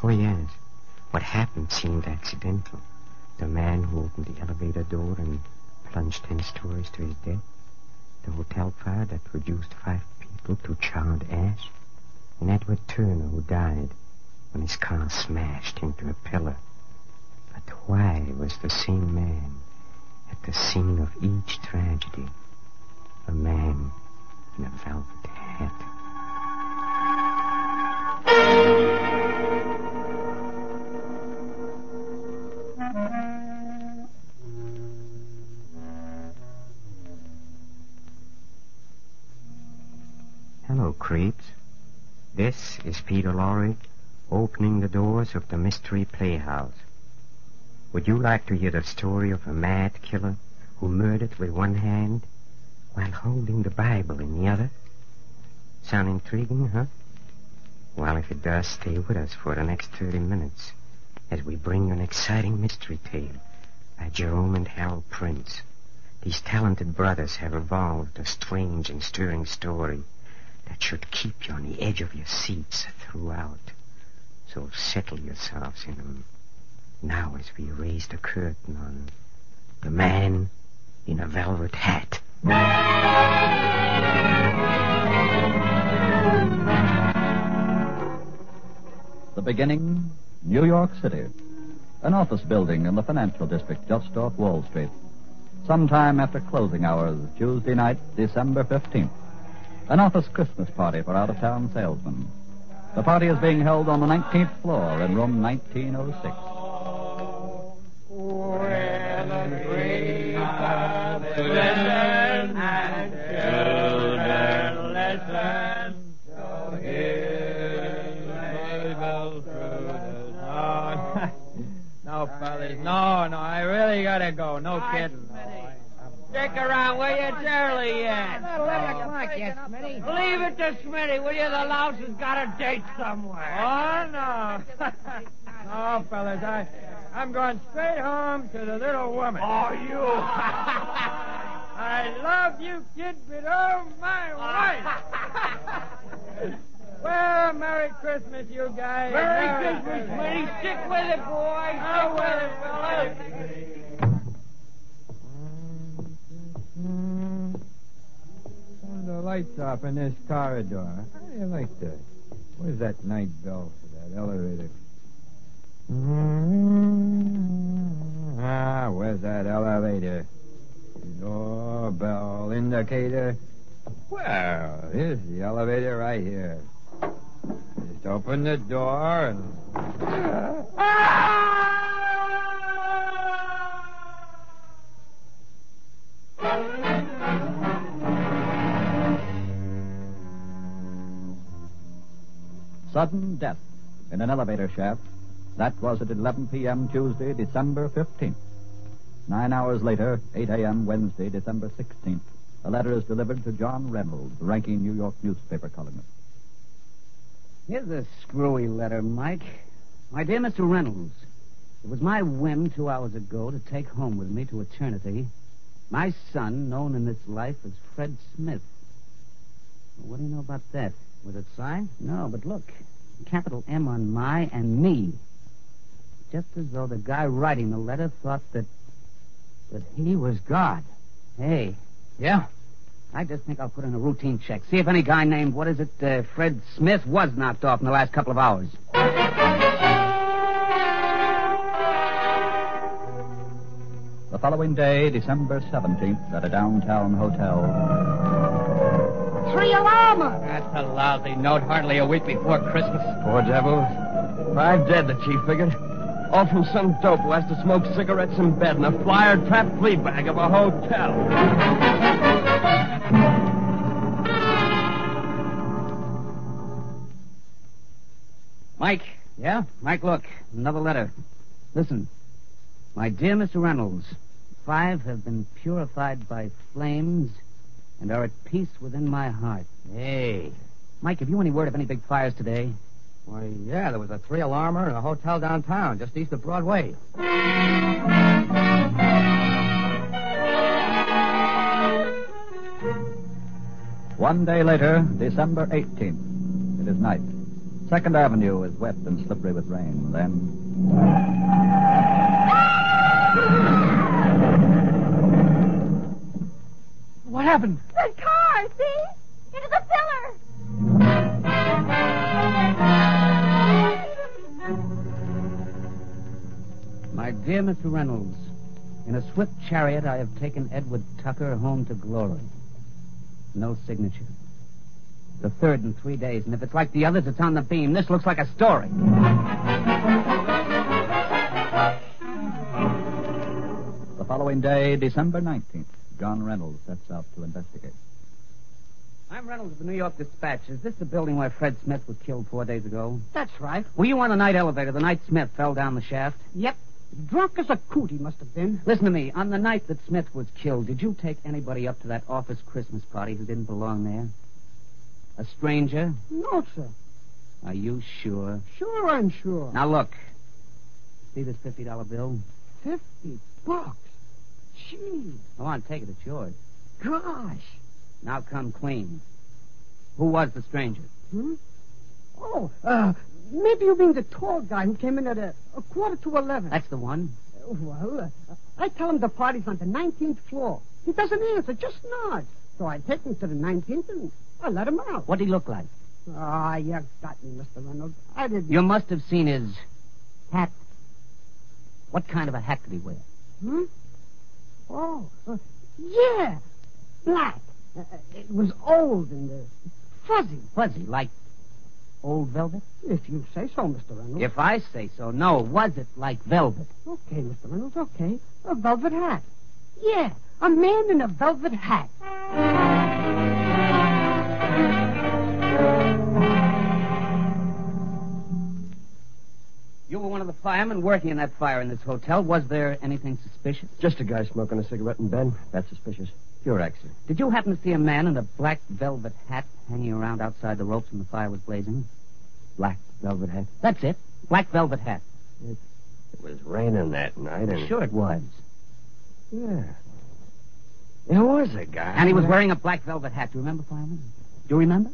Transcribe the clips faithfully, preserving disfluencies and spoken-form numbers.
Oh, yes. What happened seemed accidental. The man who opened the elevator door and plunged ten stories to his death. The hotel fire that reduced five people to charred ash. And Edward Turner, who died when his car smashed into a pillar. But why was the same man at the scene of each tragedy? A man in a velvet hat. Hello, creeps. This is Peter Lorre, opening the doors of the Mystery Playhouse. Would you like to hear the story of a mad killer who murdered with one hand while holding the Bible in the other? Sound intriguing, huh? Well, if it does, stay with us for the next thirty minutes as we bring you an exciting mystery tale by Jerome and Harold Prince. These talented brothers have evolved a strange and stirring story that should keep you on the edge of your seats throughout. So settle yourselves in them. Now as we raise the curtain on The Man in a Velvet Hat. The beginning, New York City. An office building in the financial district just off Wall Street. Sometime after closing hours, Tuesday night, December fifteenth. An office Christmas party for out-of-town salesmen. The party is being held on the nineteenth floor in room nineteen oh six. Where the great listen and children listen to hear Mabel through the song. No, fellas, no, no, I really gotta go. No kidding. Stick around, will you? It's early yet. Not eleven o'clock yet, Smitty. Leave it to Smitty, will you? The louse has got a date somewhere. Oh, no. No, fellas, I, I'm going straight home to the little woman. Oh, you. I love you, kid, but oh, my wife. Well, Merry Christmas, you guys. Merry, Merry Christmas, Smitty. Stick with it, boy. Stick with it, fellas. Turn the lights off in this corridor. How do you like that? Where's that night bell for that elevator? Ah, where's that elevator? Doorbell indicator. Well, here's the elevator right here. Just open the door and... Ah! Sudden death in an elevator shaft. That was at eleven p.m. Tuesday, December fifteenth. Nine hours later, eight a.m. Wednesday, December sixteenth. A letter is delivered to John Reynolds, ranking New York newspaper columnist. Here's a screwy letter, Mike. My dear Mister Reynolds, it was my whim two hours ago to take home with me to eternity my son, known in this life as Fred Smith. Well, what do you know about that? Was it signed? No, but look. Capital M on my and me. Just as though the guy writing the letter thought that... that he was God. Hey. Yeah? I just think I'll put in a routine check. See if any guy named, what is it, uh, Fred Smith was knocked off in the last couple of hours. The following day, December seventeenth, at a downtown hotel. Three alarmer! That's a lousy note, hardly a week before Christmas. Poor devils. Five dead, the chief figured. All from some dope who has to smoke cigarettes in bed in a flyer-trapped flea bag of a hotel. Mike. Yeah? Mike, look. Another letter. Listen. My dear Mister Reynolds, five have been purified by flames and are at peace within my heart. Hey. Mike, have you any word of any big fires today? Why, yeah, there was a three-alarmer in a hotel downtown, just east of Broadway. One day later, December eighteenth. It is night. Second Avenue is wet and slippery with rain. Then. What happened? The car, see? Into the pillar. My dear Mister Reynolds, in a swift chariot I have taken Edward Tucker home to glory. No signature. The third in three days, and if it's like the others, it's on the beam. This looks like a story. The following day, December nineteenth, John Reynolds sets out to investigate. I'm Reynolds of the New York Dispatch. Is this the building where Fred Smith was killed four days ago? That's right. Were you on the night elevator the night Smith fell down the shaft? Yep. Drunk as a coot he must have been. Listen to me. On the night that Smith was killed, did you take anybody up to that office Christmas party who didn't belong there? A stranger? No, sir. Are you sure? Sure, I'm sure. Now, look. See this fifty dollar bill? Fifty bucks? Gee. Go on, take it. It's yours. Gosh. Now come clean. Who was the stranger? Hmm? Oh, uh, maybe you mean the tall guy who came in at a, a quarter to eleven. That's the one. Uh, well, uh, I tell him the party's on the nineteenth floor. He doesn't answer, just nods. So I take him to the nineteenth and I let him out. What'd he look like? Ah, you got me, Mister Reynolds. I didn't... You must have seen his hat. What kind of a hat did he wear? Hmm? Oh, uh, yeah. Black. Uh, it was old and uh, fuzzy. Fuzzy, like old velvet? If you say so, Mister Reynolds. If I say so, no. Was it like velvet? Okay, Mister Reynolds, okay. A velvet hat. Yeah, a man in a velvet hat. You were one of the firemen working in that fire in this hotel. Was there anything suspicious? Just a guy smoking a cigarette in bed. That's suspicious. Pure accident. Did you happen to see a man in a black velvet hat hanging around outside the ropes when the fire was blazing? Black velvet hat. That's it. Black velvet hat. It, it was raining that night, and... Sure it was. Yeah. There was a guy. And he was wearing a black velvet hat. Do you remember, fireman? Do you remember?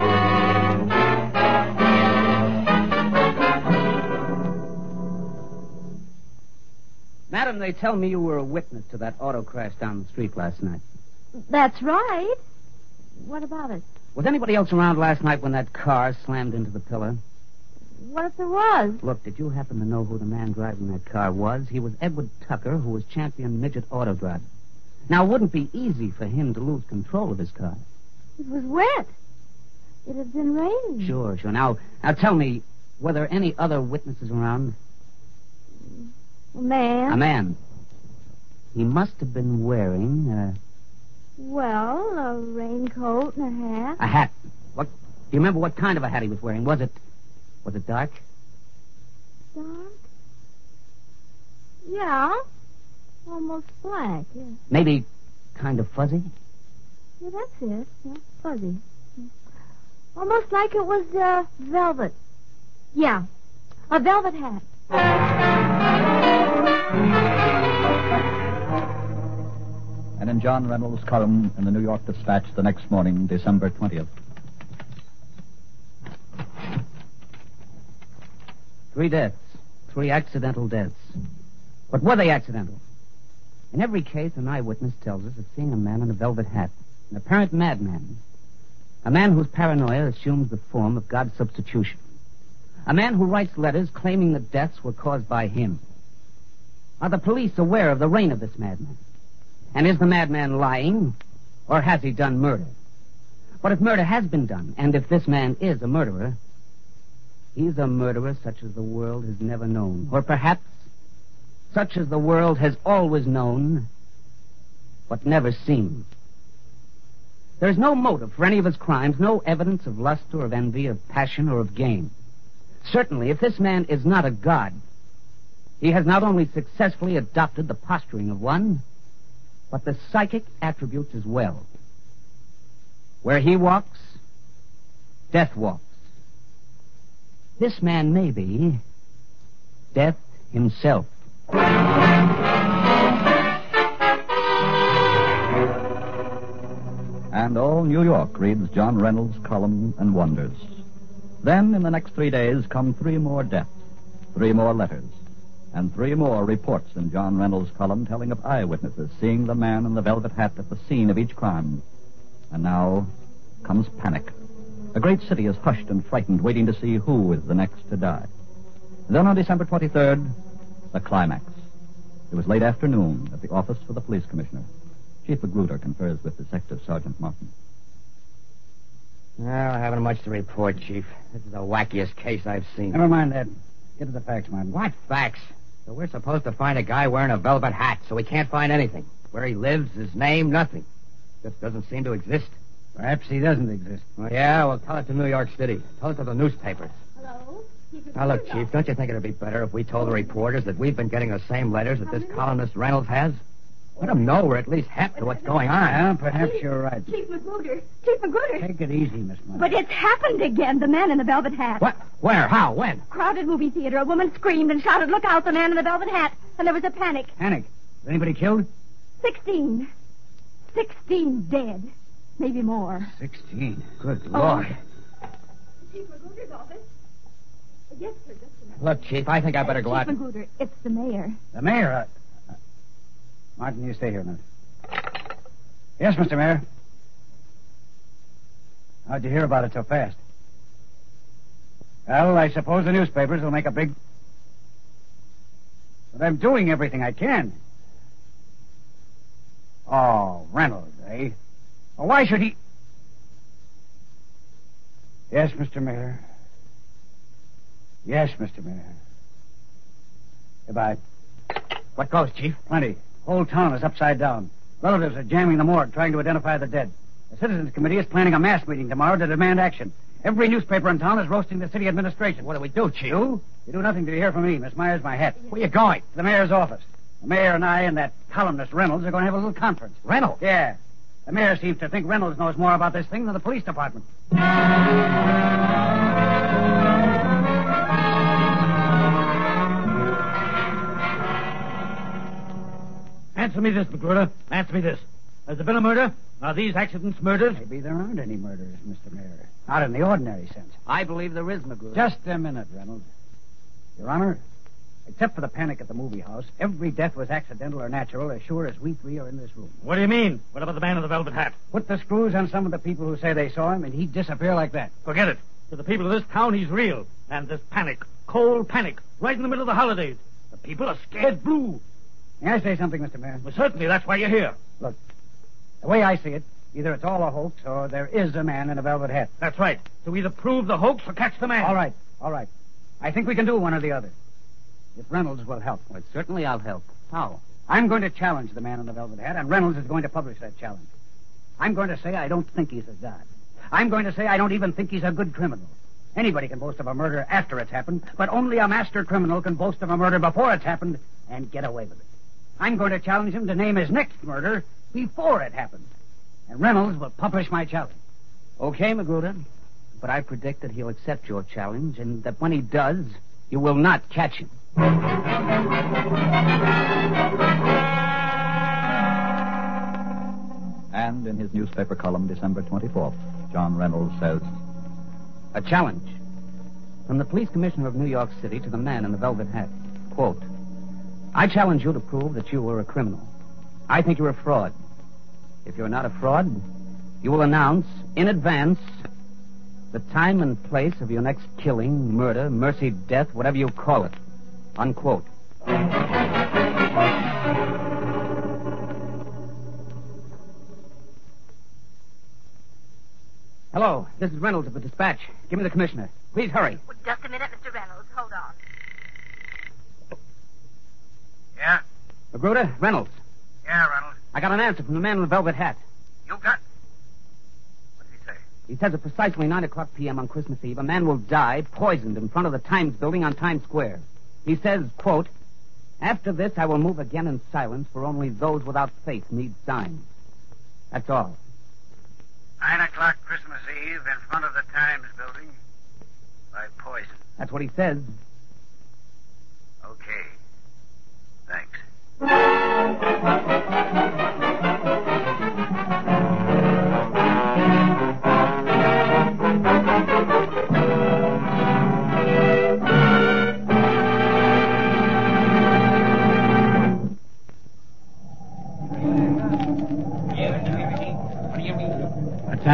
Madam, they tell me you were a witness to that auto crash down the street last night. That's right. What about it? Was anybody else around last night when that car slammed into the pillar? What if there was? Look, did you happen to know who the man driving that car was? He was Edward Tucker, who was champion midget auto driver. Now, it wouldn't be easy for him to lose control of his car. It was wet. It had been raining. Sure, sure. Now, now tell me, were there any other witnesses around? A man? A man. He must have been wearing a... Well, a raincoat and a hat. A hat. What? Do you remember what kind of a hat he was wearing? Was it... Was it dark? Dark? Yeah. Almost black, yeah. Maybe kind of fuzzy? Yeah, that's it. Yeah, fuzzy. Yeah. Almost like it was, uh, velvet. Yeah, a velvet hat. And in John Reynolds' column in the New York Dispatch the next morning, December twentieth. Three deaths. Three accidental deaths. But were they accidental? In every case, an eyewitness tells us of seeing a man in a velvet hat, an apparent madman. A man whose paranoia assumes the form of God's substitution. A man who writes letters claiming the deaths were caused by him. Are the police aware of the reign of this madman? And is the madman lying, or has he done murder? But if murder has been done, and if this man is a murderer, he's a murderer such as the world has never known. Or perhaps such as the world has always known, but never seen. There's no motive for any of his crimes, no evidence of lust or of envy, of passion or of gain. Certainly, if this man is not a god, he has not only successfully adopted the posturing of one, but the psychic attributes as well. Where he walks, death walks. This man may be death himself. And all New York reads John Reynolds' column and wonders. Then, in the next three days, come three more deaths, three more letters, and three more reports in John Reynolds' column telling of eyewitnesses seeing the man in the velvet hat at the scene of each crime. And now comes panic. The great city is hushed and frightened, waiting to see who is the next to die. And then on December twenty-third, the climax. It was late afternoon at the office of the police commissioner. Chief Magruder confers with Detective Sergeant Martin. Well, I haven't much to report, Chief. This is the wackiest case I've seen. Never mind that. Get to the facts, man. What facts? So we're supposed to find a guy wearing a velvet hat, so we can't find anything. Where he lives, his name, nothing. Just doesn't seem to exist. Perhaps he doesn't exist. Well, yeah, well, tell it to New York City. Tell it to the newspapers. Hello? Now, look, Chief, don't you think it'd be better if we told the reporters that we've been getting the same letters that this columnist Reynolds has? Let them know we're at least hep to what's going on. Yeah, perhaps you're right. Chief Magruder. Chief Magruder. Take it easy, Miss Mother. But it's happened again. The man in the velvet hat. What? Where? How? When? Crowded movie theater. A woman screamed and shouted, "Look out, the man in the velvet hat." And there was a panic. Panic? Is anybody killed? Sixteen. Sixteen dead. Maybe more. Sixteen. Good Oh. Lord. Chief Magruder's office? Yes, sir, just a minute. Look, Chief, I think I better go out. Chief Magruder, it's the mayor. The mayor. Uh, uh, Martin, you stay here a minute. Yes, Mister Mayor. How'd you hear about it so fast? Well, I suppose the newspapers will make a big... But I'm doing everything I can. Oh, Reynolds, eh? Well, why should he... Yes, Mister Mayor. Yes, Mister Mayor. Goodbye. What goes, Chief? Plenty. Whole town is upside down. Relatives are jamming the morgue, trying to identify the dead. The Citizens Committee is planning a mass meeting tomorrow to demand action. Every newspaper in town is roasting the city administration. What do we do, Chief? You? You do nothing till you hear from me. Miss Myers, my hat. Where you going? To the mayor's office. The mayor and I and that columnist Reynolds are going to have a little conference. Reynolds? Yeah. The mayor seems to think Reynolds knows more about this thing than the police department. Answer me this, Magruder. Answer me this. Has there been a murder? Are these accidents murders? Maybe there aren't any murders, Mister Mayor. Not in the ordinary sense. I believe there is, Magruder. Just a minute, Reynolds. Your Honor, except for the panic at the movie house, every death was accidental or natural as sure as we three are in this room. What do you mean? What about the man in the velvet hat? Put the screws on some of the people who say they saw him, and he'd disappear like that. Forget it. To the people of this town, he's real. And there's panic. Cold panic. Right in the middle of the holidays. The people are scared blue. May I say something, Mister Mayor? Well, certainly, that's why you're here. Look, the way I see it, either it's all a hoax or there is a man in a velvet hat. That's right. To either prove the hoax or catch the man. All right, all right. I think we can do one or the other. If Reynolds will help. Well, certainly I'll help. How? I'm going to challenge the man in the velvet hat, and Reynolds is going to publish that challenge. I'm going to say I don't think he's a god. I'm going to say I don't even think he's a good criminal. Anybody can boast of a murder after it's happened, but only a master criminal can boast of a murder before it's happened and get away with it. I'm going to challenge him to name his next murder before it happens. And Reynolds will publish my challenge. Okay, Magruder. But I predict that he'll accept your challenge, and that when he does, you will not catch him. And in his newspaper column, December twenty-fourth, John Reynolds says, A challenge from the police commissioner of New York City to the man in the velvet hat. Quote, I challenge you to prove that you were a criminal. I think you're a fraud. If you're not a fraud, you will announce in advance the time and place of your next killing, murder, mercy, death, whatever you call it. Unquote. Hello, this is Reynolds of the Dispatch. Give me the commissioner. Please hurry. Well, just a minute, Mister Reynolds. Hold on. Yeah? Magruder, Reynolds. Yeah, Reynolds. I got an answer from the man in the velvet hat. You got... What did he say? He says at precisely nine o'clock p.m. on Christmas Eve, a man will die poisoned in front of the Times building on Times Square. He says, quote, After this, I will move again in silence, for only those without faith need signs. That's all. Nine o'clock Christmas Eve in front of the Times building by poison. That's what he says. Okay. Thanks.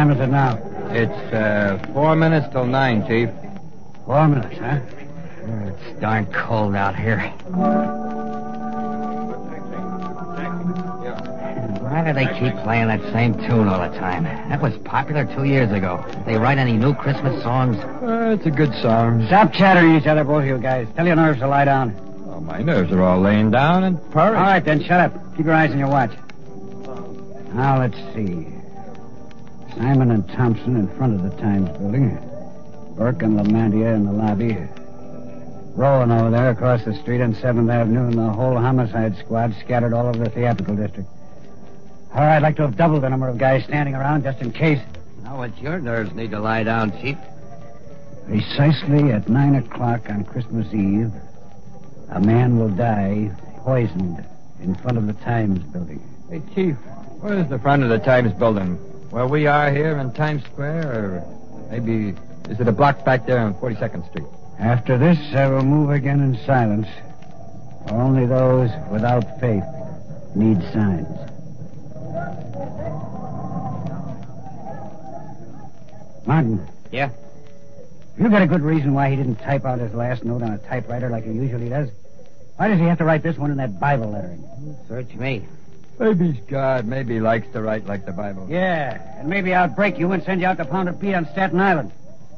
time is it now? It's, uh, four minutes till nine, Chief. Four minutes, huh? It's darn cold out here. Why do they keep playing that same tune all the time? That was popular two years ago. They write any new Christmas songs? Uh, it's a good song. Stop chattering each other, both of you guys. Tell your nerves to lie down. Oh, my nerves are all laying down and purring. All right, then, shut up. Keep your eyes on your watch. Now, let's see. Simon and Thompson in front of the Times building. Burke and LaMantia in the lobby. Rowan over there across the street on seventh Avenue, and the whole homicide squad scattered all over the theatrical district. All right, I'd like to have doubled the number of guys standing around just in case. Now, what's your nerves need to lie down, Chief? Precisely at nine o'clock on Christmas Eve, a man will die poisoned in front of the Times building. Hey, Chief, where's the front of the Times building? Where we are here in Times Square, or maybe is it a block back there on forty-second Street? After this, I will move again in silence. For only those without faith need signs. Martin. Yeah? You got a good reason why he didn't type out his last note on a typewriter like he usually does? Why does he have to write this one in that Bible lettering? Search me. Maybe he's God. Maybe he likes to write like the Bible. Yeah, and maybe I'll break you and send you out to Pound of Pete on Staten Island.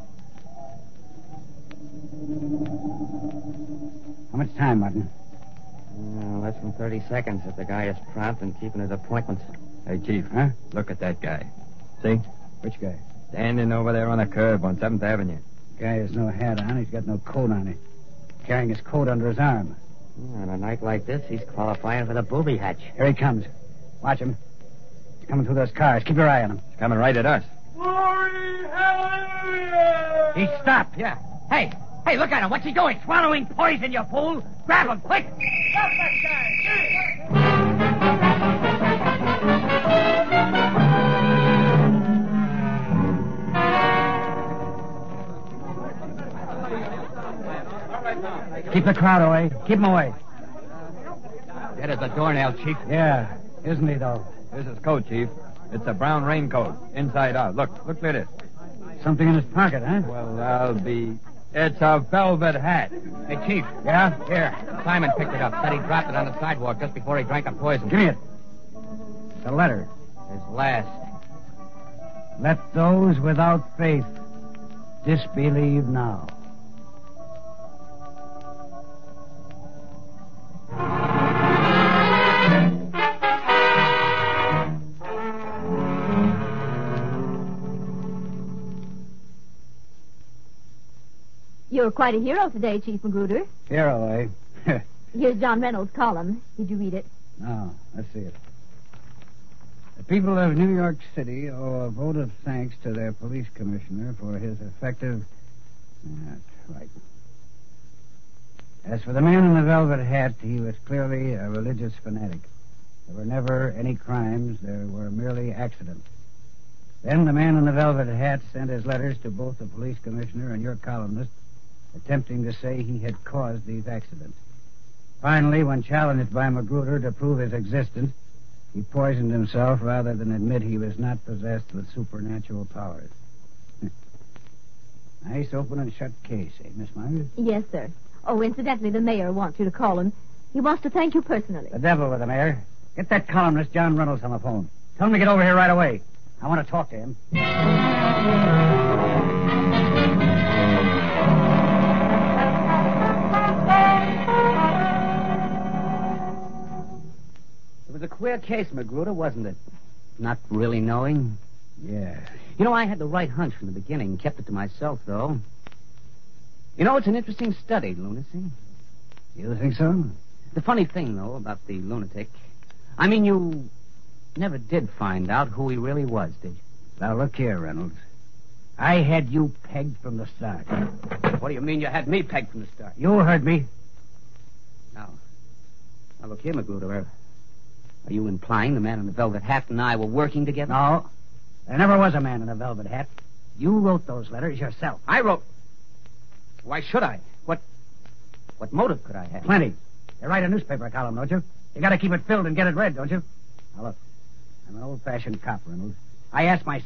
How much time, Martin? Uh, less than thirty seconds if the guy is prompt and keeping his appointments. Hey, Chief, Huh? look at that guy. See? Which guy? Standing over there on a curb on seventh Avenue. Guy has no hat on. He's got no coat on him. Carrying his coat under his arm. Yeah, on a night like this, he's qualifying for the booby hatch. Here he comes. Watch him. He's coming through those cars. Keep your eye on him. He's coming right at us. Glory, hallelujah! He stopped. Yeah. Hey, hey, look at him. What's he doing? Swallowing poison, you fool. Grab him, quick. Stop that guy! Keep the crowd away. Keep him away. That is a doornail, Chief. Yeah, isn't he, though? Here's his coat, Chief. It's a brown raincoat, inside out. Look, look at it. Something in his pocket, huh? Well, I'll be... It's a velvet hat. Hey, Chief. Yeah? Here. Simon picked it up. Said he dropped it on the sidewalk just before he drank the poison. Give me it. It's a letter. His last. Let those without faith disbelieve now. You're quite a hero today, Chief Magruder. Hero, eh? Here's John Reynolds' column. Did you read it? No, let's see it. The people of New York City owe a vote of thanks to their police commissioner for his effective... That's right. As for the man in the velvet hat, he was clearly a religious fanatic. There were never any crimes. There were merely accidents. Then the man in the velvet hat sent his letters to both the police commissioner and your columnist, attempting to say he had caused these accidents. Finally, when challenged by Magruder to prove his existence, he poisoned himself rather than admit he was not possessed with supernatural powers. Nice open and shut case, eh, Miss Myers? Yes, sir. Oh, incidentally, the mayor wants you to call him. He wants to thank you personally. The devil with the mayor. Get that columnist, John Reynolds, on the phone. Tell him to get over here right away. I want to talk to him. It was a queer case, Magruder, wasn't it? Not really knowing. Yeah. You know, I had the right hunch from the beginning. Kept it to myself, though. You know, it's an interesting study, lunacy. You think so? The funny thing, though, about the lunatic... I mean, you never did find out who he really was, did you? Now, look here, Reynolds. I had you pegged from the start. What do you mean you had me pegged from the start? You heard me. Now, now look here, Magruder. Are, are you implying the man in the velvet hat and I were working together? No. There never was a man in a velvet hat. You wrote those letters yourself. I wrote... Why should I? What... What motive could I have? Plenty. You write a newspaper column, don't you? You gotta keep it filled and get it read, don't you? Now, look. I'm an old-fashioned cop, Reynolds. I ask myself,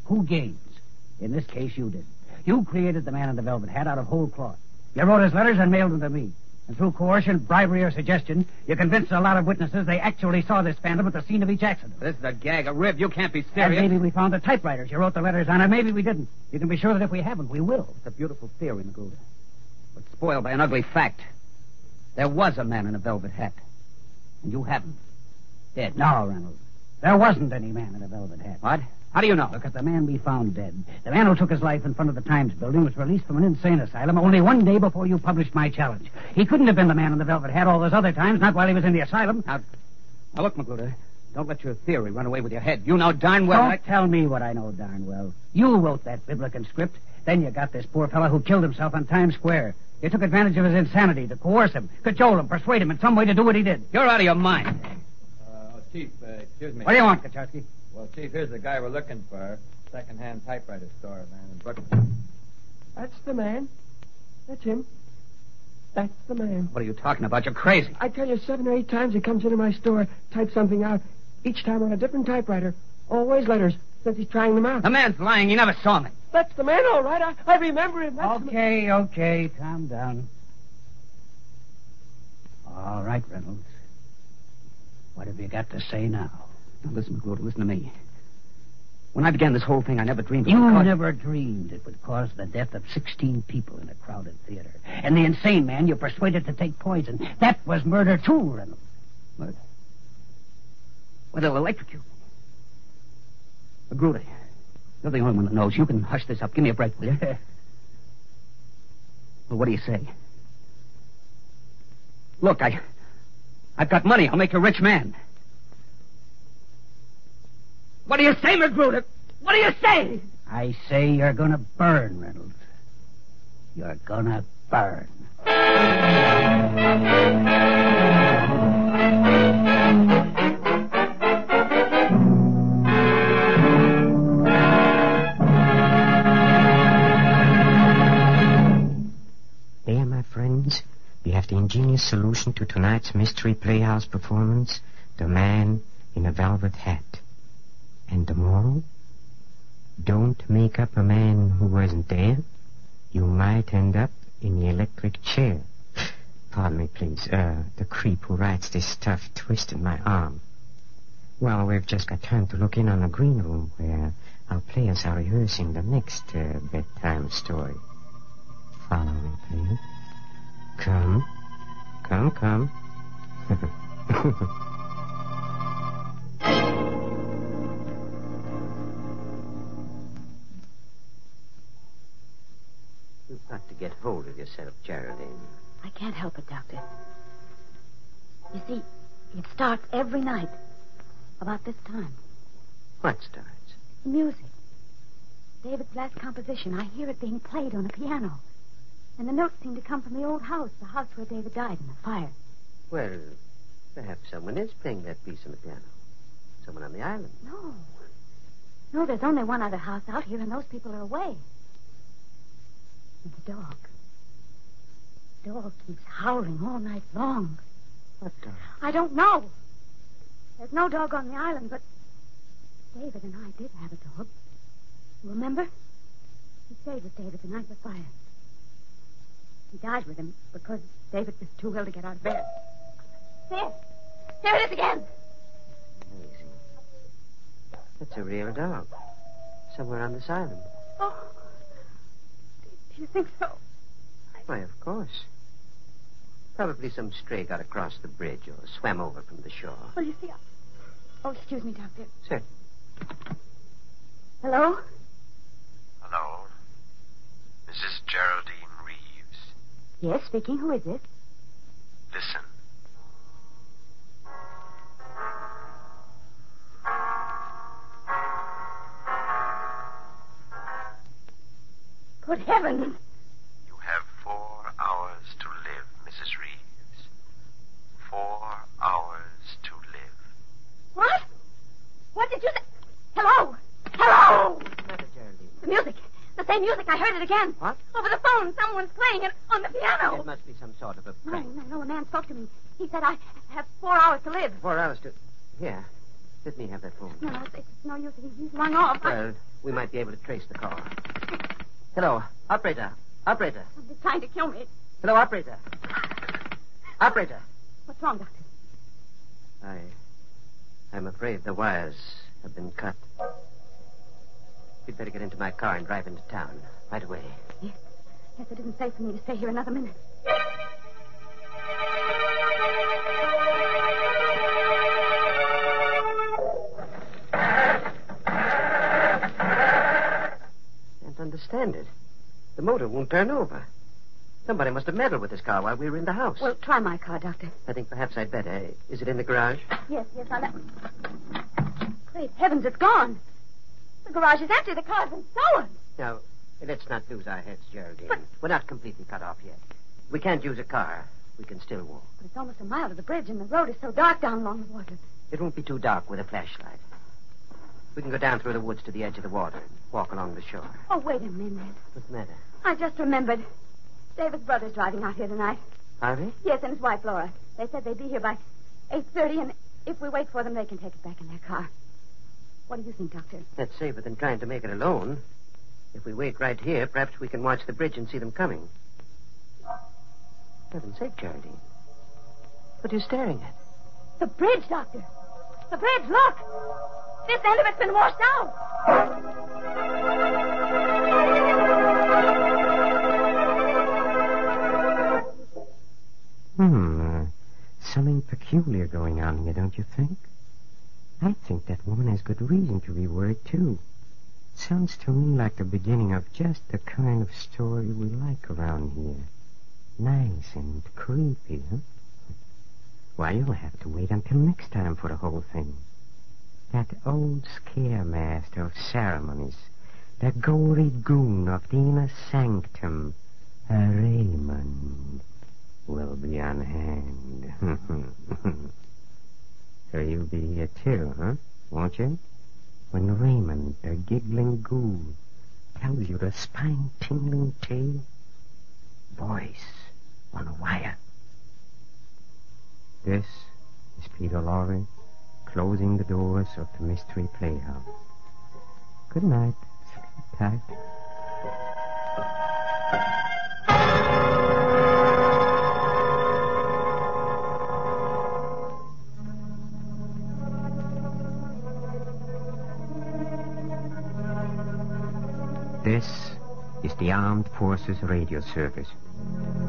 Who gains? In this case, you did. You created the man in the velvet hat out of whole cloth. You wrote his letters and mailed them to me. And through coercion, bribery, or suggestion, you convinced a lot of witnesses they actually saw this phantom at the scene of each accident. This is a gag, a rib. You can't be And serious. maybe we found the typewriters you wrote the letters on, and maybe we didn't. You can be sure that if we haven't, we will. It's a beautiful theory, Magruder. But spoiled by an ugly fact. There was a man in a velvet hat. And you haven't. Dead. No, Reynolds. There wasn't any man in a velvet hat. What? How do you know? Look at the man we found dead. The man who took his life in front of the Times building was released from an insane asylum only one day before you published my challenge. He couldn't have been the man in the velvet hat all those other times, not while he was in the asylum. Now, now look, Magruder. Don't let your theory run away with your head. You know darn well... Don't I... tell me what I know darn well. You wrote that Biblican script. Then you got this poor fellow who killed himself on Times Square. You took advantage of his insanity to coerce him, cajole him, persuade him in some way to do what he did. You're out of your mind. Uh, Chief, uh, excuse me. What do you want, Kachowski? Well, Chief, here's the guy we're looking for. Second-hand typewriter store, man, in Brooklyn. That's the man. That's him. That's the man. What are you talking about? You're crazy. I tell you, seven or eight times he comes into my store, types something out, each time on a different typewriter. Always letters. Says he's trying them out. The man's lying. He never saw me. That's the man, all right. I, I remember him. That's Okay, okay. Calm down. All right, Reynolds. What have you got to say now? Now, listen, Magruder, listen to me. When I began this whole thing, I never dreamed it You would cause... never dreamed it would cause the death of sixteen people in a crowded theater. And the insane man you persuaded to take poison. That was murder, too, Reynolds. Murder? Well, they'll electrocute me. Magruder, you're the only one that knows. You can hush this up. Give me a break, will you? Well, what do you say? Look, I... I've got money. I'll make you a rich man. What do you say, Magruder? What do you say? I say you're gonna burn, Reynolds. You're gonna burn. There, my friends, we have the ingenious solution to tonight's Mystery Playhouse performance, The Man in a Velvet Hat. And the moral? Don't make up a man who wasn't there. You might end up in the electric chair. Pardon me, please. Uh, the creep who writes this stuff twisted my arm. Well, we've just got time to look in on the green room where our players are rehearsing the next uh, bedtime story. Follow me, please. Come. Come, come. You've got to get hold of yourself, Geraldine. I can't help it, Doctor. You see, it starts every night about this time. What starts? Music. David's last composition. I hear it being played on a piano. And the notes seem to come from the old house, the house where David died in the fire. Well, perhaps someone is playing that piece on the piano. Someone on the island. No. No, there's only one other house out here, and those people are away. And the dog. The dog keeps howling all night long. What dog? I don't know. There's no dog on the island, but David and I did have a dog. You remember? He stayed with David the night of the fire. He died with him because David was too ill to get out of bed. There. There it is again. Amazing. That's a real dog. Somewhere on this island. Oh. Do you think so? Why, of course. Probably some stray got across the bridge or swam over from the shore. Well, you see, I... Oh, excuse me, Doctor. Sir. Hello? Hello? Missus Geraldine Reeves. Yes, speaking. Who is it? Listen. Good heavens. You have four hours to live, Missus Reeves. Four hours to live. What? What did you say? Hello? Hello? Mother Geraldine. The music. The same music. I heard it again. What? Over the phone. Someone's playing it on the piano. It must be some sort of a prank. No, no, no. A man spoke to me. He said I have four hours to live. Four hours to... Here. Let me have that phone. No, it's, it's no use. He, he's rung off. I- Well, we might be able to trace the call. Hello, operator. Operator. They're trying to kill me. Hello, operator. Operator. What's wrong, Doctor? I... I'm afraid the wires have been cut. You'd better get into my car and drive into town. Right away. Yes. Yes, it isn't safe for me to stay here another minute. Can't understand it. The motor won't turn over. Somebody must have meddled with this car while we were in the house. Well, try my car, Doctor. I think perhaps I'd better. Is it in the garage? Yes, yes, I'll let... Great heavens, it's gone. The garage is empty. The car's been stolen. Now, let's not lose our heads, Geraldine. But- We're not completely cut off yet. We can't use a car. We can still walk. But it's almost a mile to the bridge, and the road is so dark down along the water. It won't be too dark with a flashlight. We can go down through the woods to the edge of the water and walk along the shore. Oh, wait a minute. What's the matter? I just remembered. David's brother's driving out here tonight. Harvey? Yes, and his wife, Laura. They said they'd be here by eight thirty, and if we wait for them, they can take it back in their car. What do you think, Doctor? That's safer than trying to make it alone. If we wait right here, perhaps we can watch the bridge and see them coming. For heaven's sake, Geraldine. What are you staring at? The bridge, Doctor. The bridge, look. This end of it's been washed out. Hmm, uh, something peculiar going on here, don't you think? I think that woman has good reason to be worried, too. Sounds to me like the beginning of just the kind of story we like around here. Nice and creepy, huh? Why, you'll have to wait until next time for the whole thing. That old scaremaster of ceremonies, the gory goon of the inner sanctum, a Raymond, will be on hand. So you'll be here too, huh? Won't you? When Raymond, the giggling ghoul, tells you the spine-tingling tale. Voice on a wire. This is Peter Lorre, closing the doors of the Mystery Playhouse. Good night. Sleep tight. This is the Armed Forces Radio Service.